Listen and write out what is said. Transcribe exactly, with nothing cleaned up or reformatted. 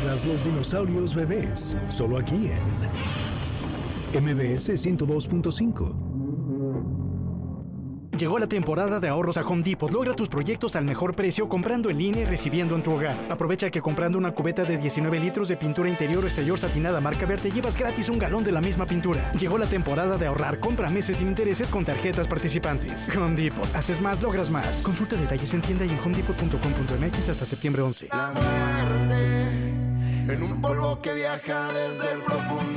encontrarás los dinosaurios bebés, solo aquí en M B S ciento dos punto cinco. Llegó la temporada de ahorros a Home Depot. Logra tus proyectos al mejor precio comprando en línea y recibiendo en tu hogar. Aprovecha que comprando una cubeta de diecinueve litros de pintura interior o exterior satinada marca Verde llevas gratis un galón de la misma pintura. Llegó la temporada de ahorrar. Compra meses sin intereses con tarjetas participantes. Home Depot. Haces más, logras más. Consulta detalles en tienda y en home depot punto com punto m x hasta septiembre once. La muerte en un polvo que viaja desde el profundo